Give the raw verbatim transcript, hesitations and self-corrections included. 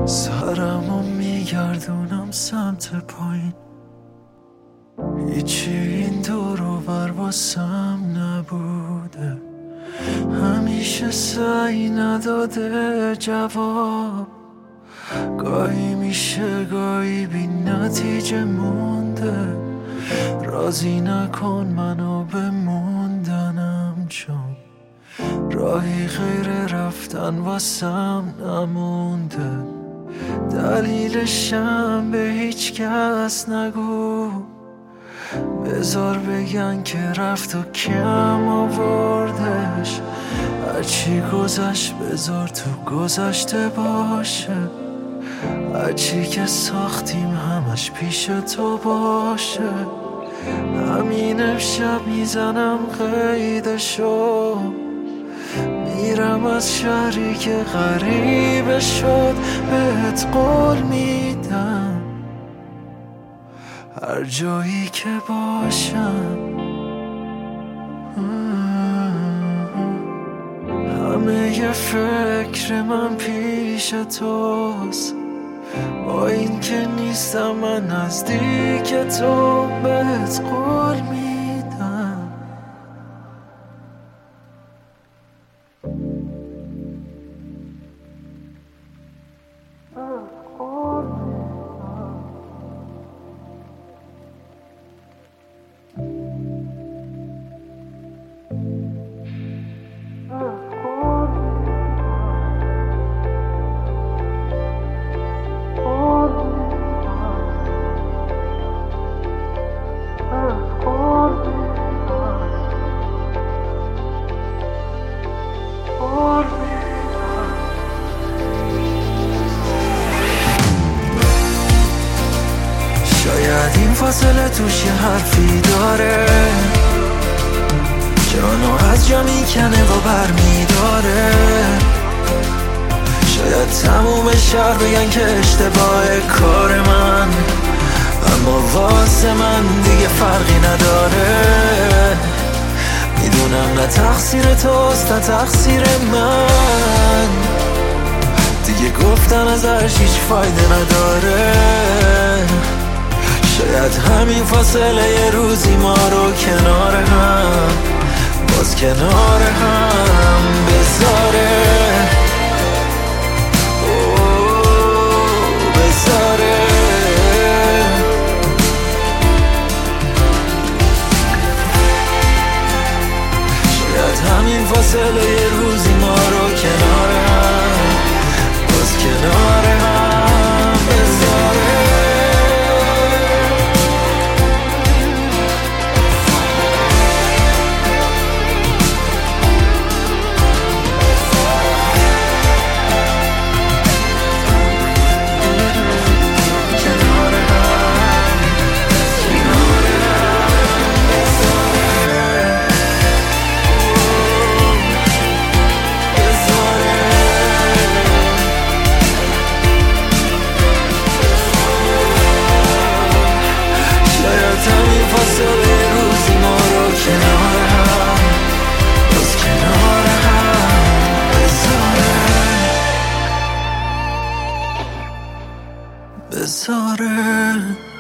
سرمو میگردونم سمت پایین، هیچی این دور و بر واسم نبوده، همیشه سعی نداده جواب، گاهی میشه گاهی بی نتیجه مونده، راضی نکن منو به موندنم، چون راهی غیر رفتن واسم نمونده، دلیلشم به هیچ کس نگو، بذار بگن که رفت و کم آوردش، هرچی گذشت بذار تو گذشته باشه، هرچی که ساختیم همش پیش تو باشه، همین امشب میزنم قیدشو، میرم از شهری که غریبه شد، بهت قول میدم هر جایی که باشم، همه ی فکر من پیش توست، با این که نیستم من نزدیک تو، بهت قول میدم. شاید این فاصله توش یه حرفی داره، جانو از جا میکنه و بر میداره، شاید تموم شهر بگن که اشتباه کار من، اما واسه من دیگه فرقی نداره، میدونم نه تقصیر توست نه تقصیر من، دیگه گفتن ازش هیچ فایده نداره، شاید همین فاصله یه روزی ما رو کنار هم، باز کنار هم بذاره، اوه بذاره، شاید همین فاصله یه روزی ما رو کنار هم، باز کنار هم بذاره. بذاره